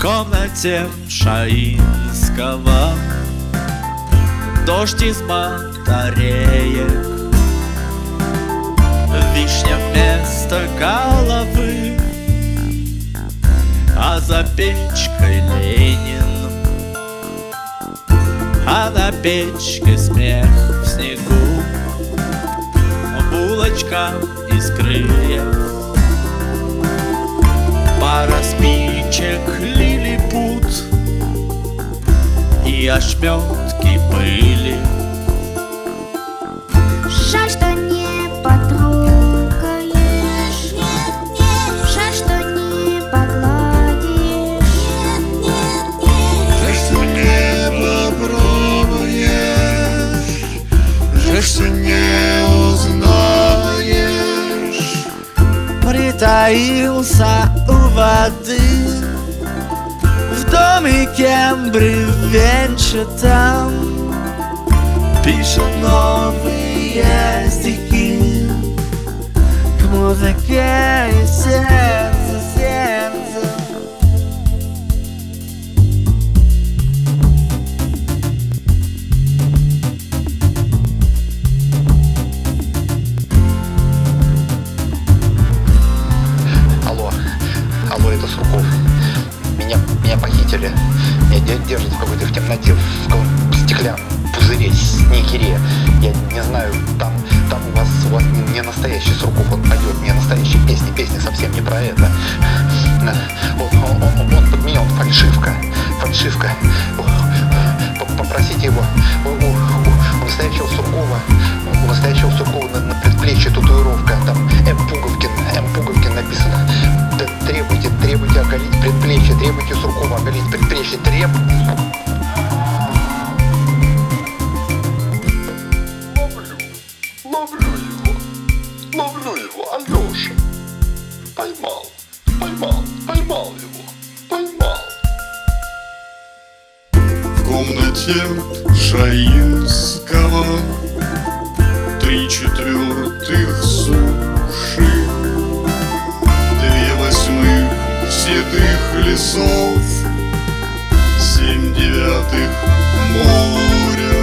комнате Шаинского дождь из батареек, вишня вместо головы, а за печкой Ленин, а на печке смех в снегу, булочка из крыльев, пара спичек лилипут и ошметки пыли. Жаль, что не потрогаешь, жаль, что не погладишь, жаль, что не попробуешь, жаль, что не узнаешь. Притаился у воды в домике бревенчатом, пишет новые стихи к музыке и сердце, сердце. Алло, это Сурков. Меня похитили. Меня держат в какой-то в темноте, в стеклянном пузыре, снегире. Я не знаю, там у вас не настоящий Сурков, он поет не настоящие песни совсем не про это. Он подменил, он фальшивка. Попросите его, у настоящего Суркова на предплечье татуировка, там М. Пуговкин написано. Требуйте оголить предплечье, требуйте Суркова оголить предплечье, Ловлю его, Алёша. Поймал его. В комнате Шаинского 3/4 суши, 2/8 седых лесов, 7/9 моря,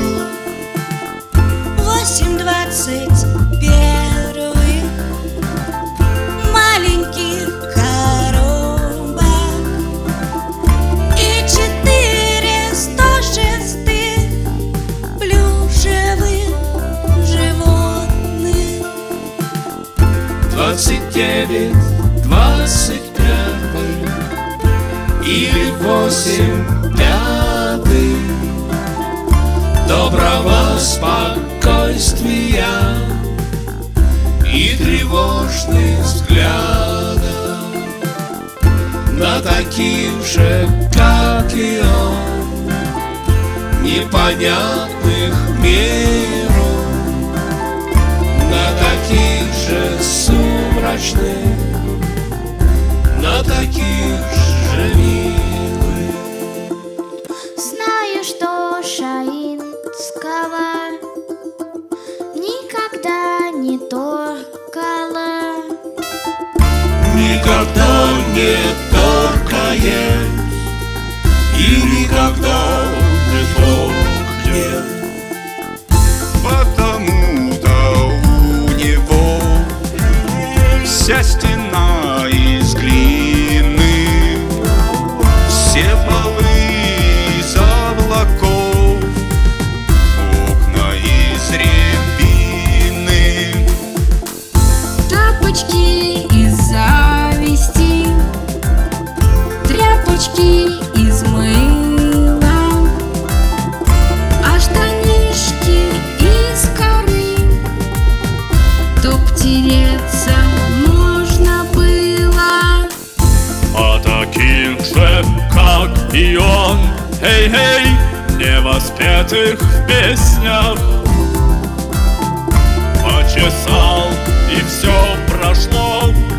8/21 маленьких коробок и 406 плюшевых животных. 29, 21 или 8/5 доброго спокойствия и тревожных взглядов на таких же, как и он, непонятных миру, на таких же сумрачных, на таких же милых. знаю, что Шаинского никогда не торкала, Никогда не торкает и никогда не торкнет. потому-то у него вся стена из глины, все полы из облаков, окна из рябины. Тапочки из зависти, тряпочки из мыла, а штанишки из коры, чтоб тереться можно было. А таких же, как и он, эй, невоспетых в песнях, почесал и все прошло.